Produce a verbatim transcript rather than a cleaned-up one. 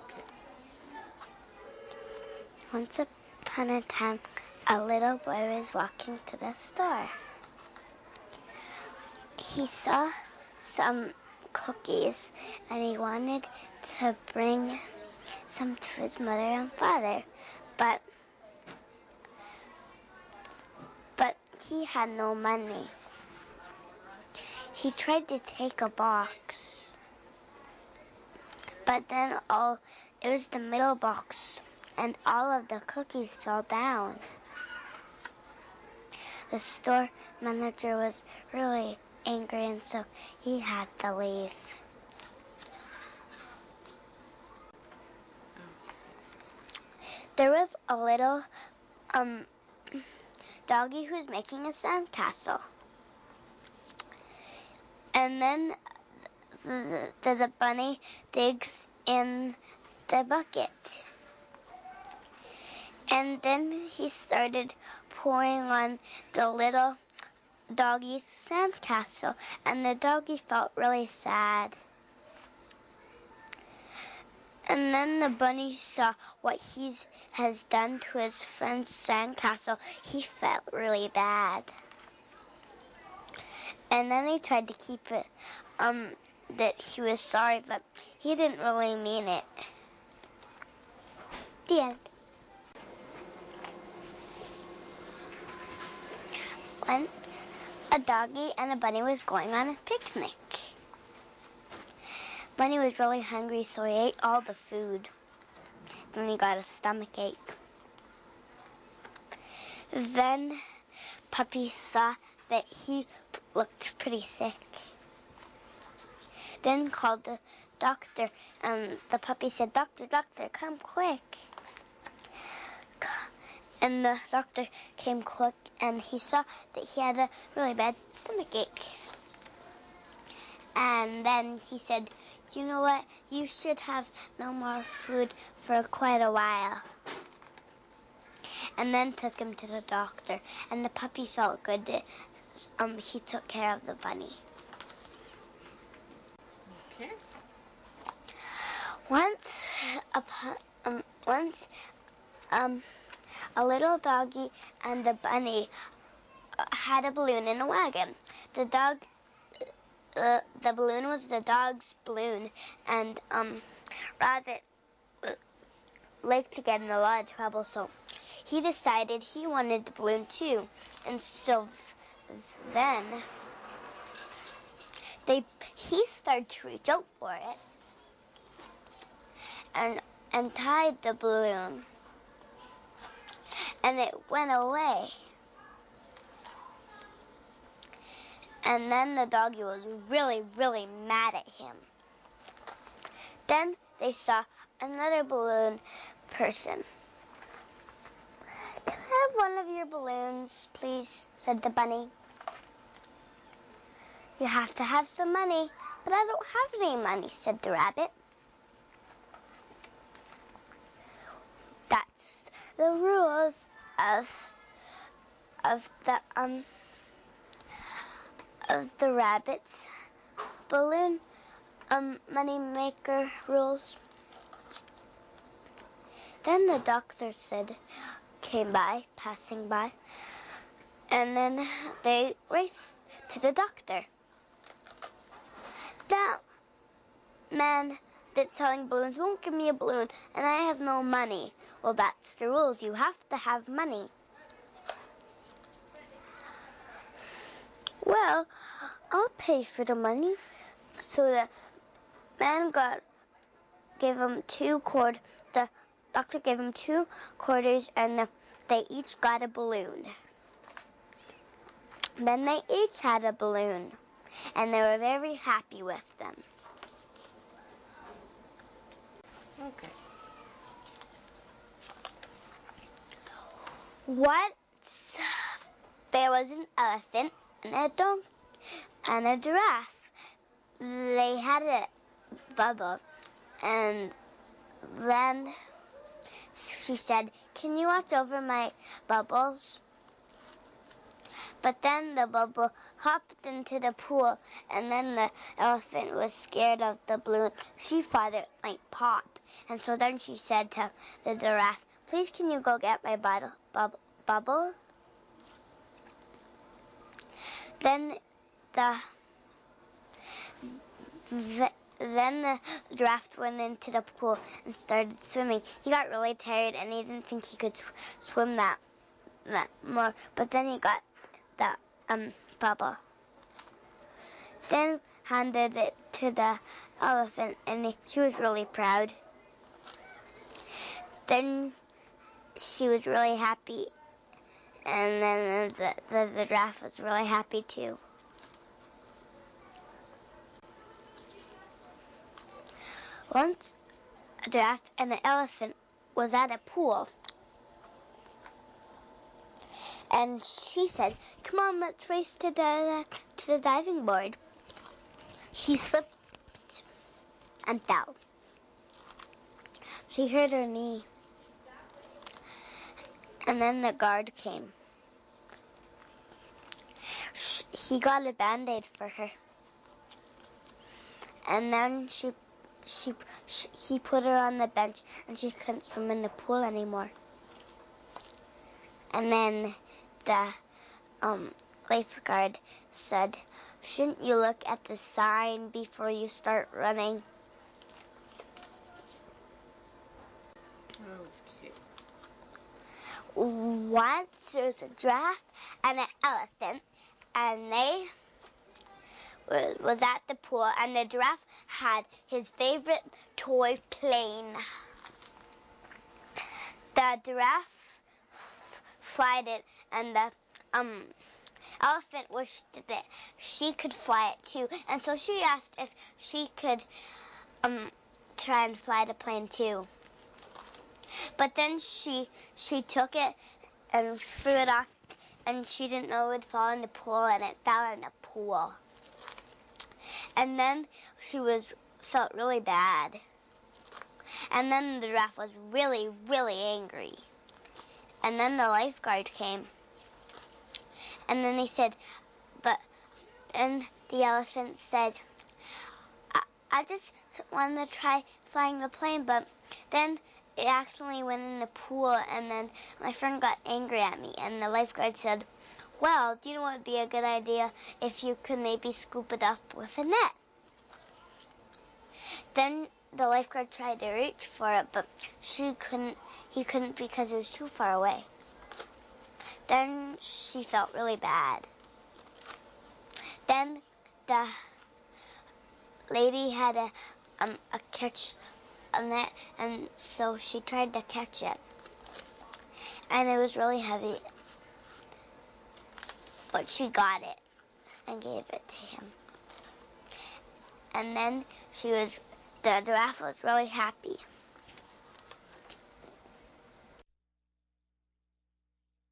Okay. Once upon a time, a little boy was walking to the store. He saw some cookies and he wanted to bring some to his mother and father, but but he had no money. He tried to take a box, but then all it was the middle box, and all of the cookies fell down. The store manager was really angry, and so he had to leave. There was a little um, doggy who was making a sandcastle. And then the, the, the bunny digs in the bucket. And then he started pouring on the little doggy's sandcastle, and the doggy felt really sad. And then the bunny saw what he has done to his friend's sandcastle. He felt really bad. And then he tried to keep it, um, that he was sorry, but he didn't really mean it. The end. Once, a doggy and a bunny was going on a picnic. Bunny was really hungry, so he ate all the food. And he got a stomachache. Then Puppy saw that he looked pretty sick. Then called the doctor, and the puppy said, "Doctor, doctor, come quick." And the doctor came quick, and he saw that he had a really bad stomachache. And then he said, "You know what? You should have no more food for quite a while." And then took him to the doctor, and the puppy felt good that um, he took care of the bunny. Okay. Once, upon, um, once, um, a little doggy and a bunny had a balloon in a wagon. The dog, uh, the balloon was the dog's balloon, and um, Rabbit liked to get in a lot of trouble, so he decided he wanted the balloon too. And so then they he started to reach out for it and and tied the balloon, and it went away. And then the doggy was really, really mad at him. Then they saw another balloon person. "Can I have one of your balloons, please?" said the bunny. "You have to have some money." "But I don't have any money," said the rabbit. That's the rules of of the um of the rabbit's balloon um money maker rules. Then the doctor said came by, passing by, and then they raced to the doctor. "That man that's selling balloons won't give me a balloon, and I have no money." "Well, that's the rules. You have to have money." "Well, I'll pay for the money." So the man got gave him two cord. The doctor gave him two quarters, and the, they each got a balloon. Then they each had a balloon, and they were very happy with them. Okay. Once there was an elephant and a donkey and a giraffe. They had a bubble, and then she said, "Can you watch over my bubbles?" But then the bubble hopped into the pool, and then the elephant was scared of the balloon. She thought it might pop. And so then she said to the giraffe, "Please, can you go get my bottle, bub, bubble?" Then the, the then the giraffe went into the pool and started swimming. He got really tired, and he didn't think he could sw swim that, that more. But then he got the um bubble. Then handed it to the elephant, and he, she was really proud. Then she was really happy, and then the, the, the giraffe was really happy too. Once a giraffe and an elephant was at a pool, and she said, "Come on, let's race to the to the diving board." She slipped and fell. She hurt her knee. And then the guard came. He got a Band-Aid for her. And then she, she, she, he put her on the bench, and she couldn't swim in the pool anymore. And then the um, lifeguard said, "Shouldn't you look at the sign before you start running?" Okay. Once there was a giraffe and an elephant, and they was at the pool, and the giraffe had his favorite toy plane. The giraffe flied it, and the um elephant wished that she could fly it too, and so she asked if she could um try and fly the plane too. But then she she took it and threw it off, and she didn't know it would fall in the pool, and it fell in the pool. And then she was felt really bad. And then the giraffe was really, really angry. And then the lifeguard came. And then he said, but, and the elephant said, I, I just wanted to try flying the plane, but then it accidentally went in the pool, and then my friend got angry at me. And the lifeguard said, well, do you know what would be a good idea if you could maybe scoop it up with a net? Then the lifeguard tried to reach for it, but she couldn't, he couldn't because it was too far away. Then she felt really bad. Then the lady had a, um, a catch a net, and so she tried to catch it. And it was really heavy, but she got it and gave it to him. And then she was, the giraffe was really happy.